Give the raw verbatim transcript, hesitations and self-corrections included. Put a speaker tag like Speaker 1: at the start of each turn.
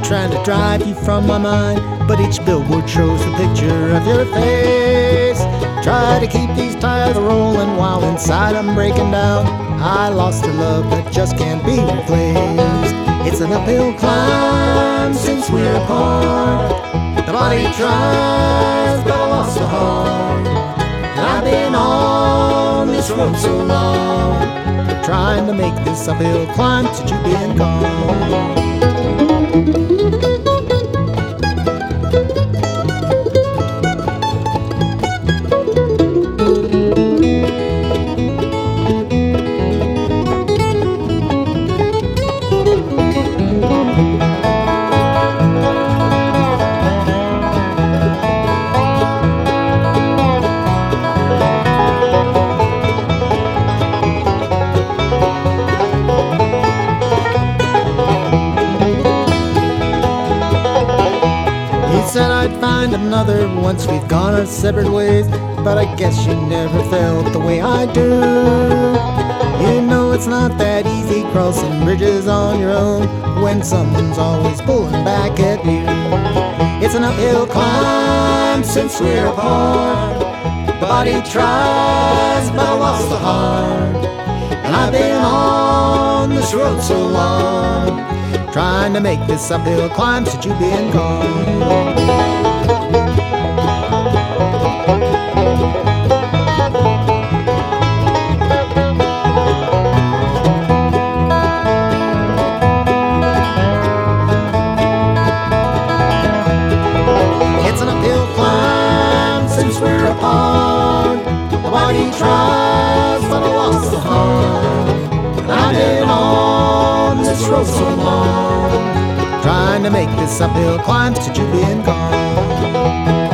Speaker 1: trying to drive you from my mind, but each billboard shows a picture of your face. Try to keep these tires rolling while inside I'm breaking down. I lost a love that just can't be replaced. It's an uphill climb since we're apart. The body tries, but I lost the heart. And I've been on this road so long, trying to make this uphill climb since you've been gone. Said I'd find another once we've gone our separate ways, but I guess you never felt the way I do. You know it's not that easy crossing bridges on your own when someone's always pulling back at you. It's an uphill climb since we're apart. The body tries, but I lost the heart. And I've been on this road so long, trying to make this uphill climb since you've been gone. It's an uphill climb since we're apart. The body tries, but I lost the heart. And I've been on this road so long, trying to make this uphill climb since you've been gone.